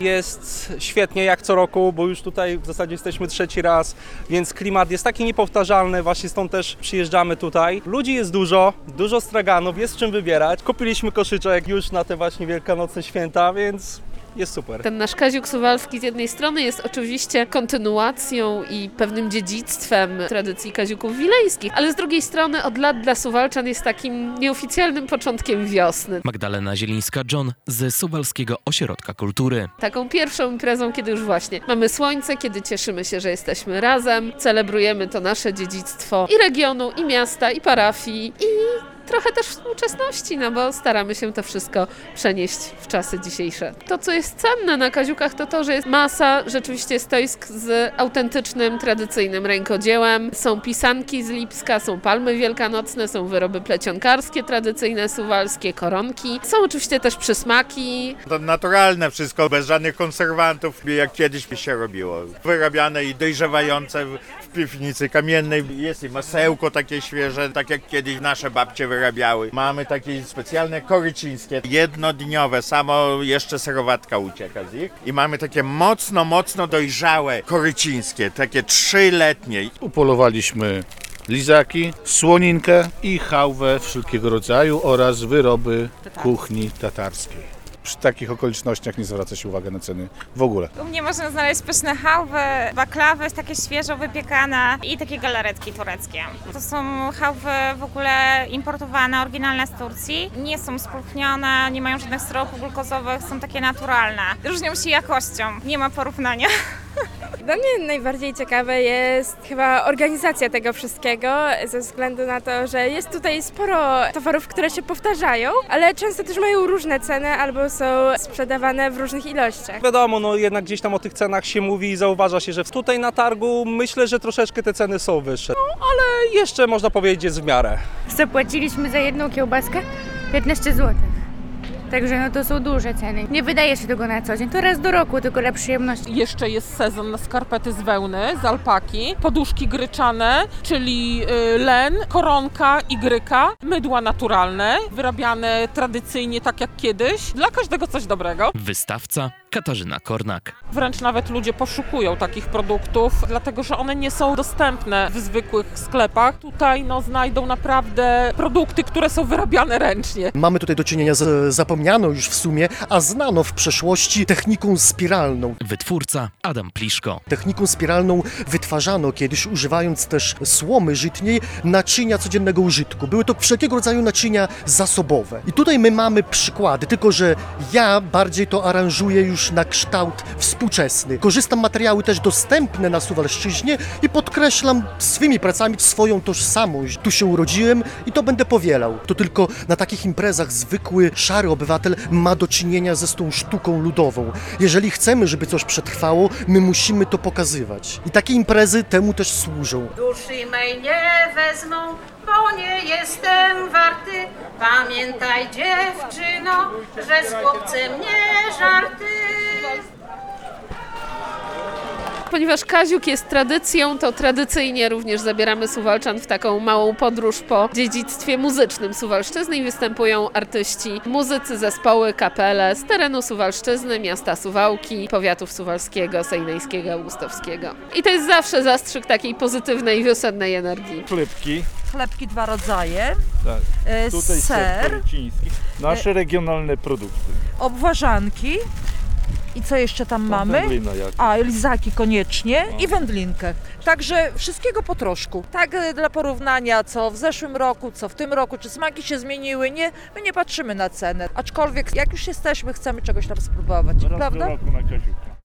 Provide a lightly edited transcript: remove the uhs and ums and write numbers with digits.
Jest świetnie jak co roku, bo już tutaj w zasadzie jesteśmy trzeci raz, więc klimat jest taki niepowtarzalny, właśnie stąd też przyjeżdżamy tutaj. Ludzi jest dużo straganów, jest czym wybierać. Kupiliśmy koszyczek już na te właśnie wielkanocne święta, więc jest super. Ten nasz Kaziuk Suwalski z jednej strony jest oczywiście kontynuacją i pewnym dziedzictwem tradycji kaziuków wileńskich, ale z drugiej strony od lat dla Suwalczan jest takim nieoficjalnym początkiem wiosny. Magdalena Zielińska-John z Suwalskiego Ośrodka Kultury. Taką pierwszą imprezą, kiedy już właśnie mamy słońce, kiedy cieszymy się, że jesteśmy razem, celebrujemy to nasze dziedzictwo i regionu, i miasta, i parafii, i trochę też współczesności, no bo staramy się to wszystko przenieść w czasy dzisiejsze. To, co jest cenne na kaziukach, to to, że jest masa rzeczywiście stoisk z autentycznym, tradycyjnym rękodziełem. Są pisanki z Lipska, są palmy wielkanocne, są wyroby plecionkarskie tradycyjne, suwalskie, koronki. Są oczywiście też przysmaki. To naturalne wszystko, bez żadnych konserwantów, jak kiedyś się robiło. Wyrabiane i dojrzewające w piwnicy kamiennej. Jest i masełko takie świeże, tak jak kiedyś nasze babcie wyrabiały. Mamy takie specjalne korycińskie, jednodniowe, samo jeszcze serowatka ucieka z nich. I mamy takie mocno dojrzałe korycińskie, takie 3-letnie. Upolowaliśmy lizaki, słoninkę i chałwę wszelkiego rodzaju oraz wyroby kuchni tatarskiej. Przy takich okolicznościach nie zwraca się uwagi na ceny w ogóle. U mnie można znaleźć pyszne chałwy, baklawy, takie świeżo wypiekane i takie galaretki tureckie. To są chałwy w ogóle importowane, oryginalne z Turcji. Nie są spróchnione, nie mają żadnych syropów glukozowych, są takie naturalne. Różnią się jakością, nie ma porównania. Dla mnie najbardziej ciekawe jest chyba organizacja tego wszystkiego, ze względu na to, że jest tutaj sporo towarów, które się powtarzają, ale często też mają różne ceny albo są sprzedawane w różnych ilościach. Wiadomo, no jednak gdzieś tam o tych cenach się mówi i zauważa się, że tutaj na targu myślę, że troszeczkę te ceny są wyższe. No, ale jeszcze można powiedzieć jest w miarę. Zapłaciliśmy za jedną kiełbaskę 15 zł. Także no to są duże ceny. Nie wydaje się tego na co dzień, to raz do roku, tylko dla przyjemności. Jeszcze jest sezon na skarpety z wełny, z alpaki, poduszki gryczane, czyli len, koronka i gryka, mydła naturalne, wyrabiane tradycyjnie tak jak kiedyś, dla każdego coś dobrego. Wystawca Katarzyna Kornak. Wręcz nawet ludzie poszukują takich produktów, dlatego że one nie są dostępne w zwykłych sklepach. Tutaj znajdą naprawdę produkty, które są wyrabiane ręcznie. Mamy tutaj do czynienia z zapomnianą już w sumie, a znaną w przeszłości techniką spiralną. Wytwórca Adam Pliszko. Techniką spiralną wytwarzano kiedyś, używając też słomy żytniej, naczynia codziennego użytku. Były to wszelkiego rodzaju naczynia zasobowe. I tutaj my mamy przykłady, tylko że ja bardziej to aranżuję już na kształt współczesny. Korzystam materiały też dostępne na Suwalszczyźnie i podkreślam swymi pracami swoją tożsamość. Tu się urodziłem i to będę powielał. To tylko na takich imprezach zwykły, szary obywatel ma do czynienia ze tą sztuką ludową. Jeżeli chcemy, żeby coś przetrwało, my musimy to pokazywać. I takie imprezy temu też służą. Duszy mej nie wezmą, bo nie jestem warty. Pamiętaj, dziewczyno, że z chłopcem nie żarty. Ponieważ Kaziuk jest tradycją, to tradycyjnie również zabieramy Suwalczan w taką małą podróż po dziedzictwie muzycznym Suwalszczyzny i występują artyści, muzycy, zespoły, kapele z terenu Suwalszczyzny, miasta Suwałki, powiatów suwalskiego, sejnejskiego, augustowskiego. I to jest zawsze zastrzyk takiej pozytywnej, wiosennej energii. Chlebki 2 rodzaje, Tak. Tutaj ser koryciński, nasze regionalne produkty. obwarzanki i co jeszcze tam mamy? Lizaki koniecznie i wędlinkę. Także wszystkiego po troszku. Tak dla porównania, co w zeszłym roku, co w tym roku, czy smaki się zmieniły, my nie patrzymy na cenę. Aczkolwiek jak już jesteśmy, chcemy czegoś tam spróbować, prawda? Raz do roku na Kaziuka.